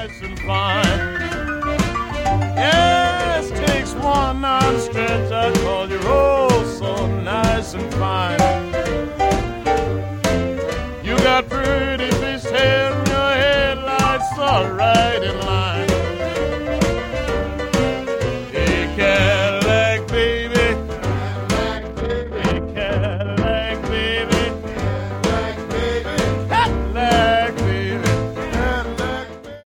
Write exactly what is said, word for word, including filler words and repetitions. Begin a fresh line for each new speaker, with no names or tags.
nice and fine. Yes, takes one non-stretch, I call you oh so nice and fine. You got pretty fish hair and your headlights are right in line.